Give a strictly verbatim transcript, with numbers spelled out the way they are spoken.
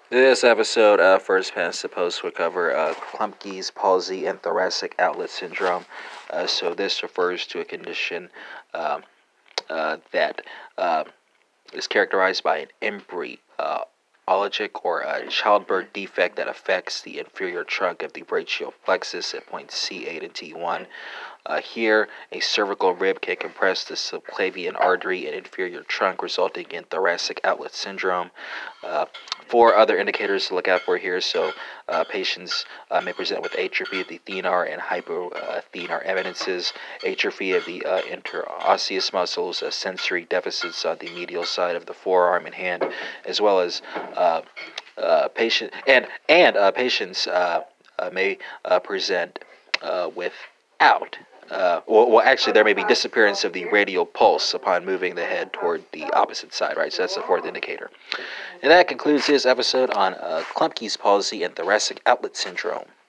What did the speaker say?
This episode, uh, First Past the Post, will cover uh, Klumpke's palsy and thoracic outlet syndrome. Uh, so this refers to a condition uh, uh, that uh, is characterized by an embryologic or a childbirth defect that affects the inferior trunk of the brachial plexus at points C eight and T one. Uh, here, a cervical rib can compress the subclavian artery and inferior trunk, resulting in thoracic outlet syndrome. Uh, four other indicators to look out for here. So, uh, patients uh, may present with atrophy of the thenar and hypothenar evidences, atrophy of the uh, interosseous muscles, uh, sensory deficits on the medial side of the forearm and hand, as well as uh, uh, patient and and uh, patients uh, uh, may uh, present uh, without uh, well, well, actually, there may be disappearance of the radial pulse upon moving the head toward the opposite side, right? So that's the fourth indicator. And that concludes this episode on uh, Klumpke's palsy and thoracic outlet syndrome.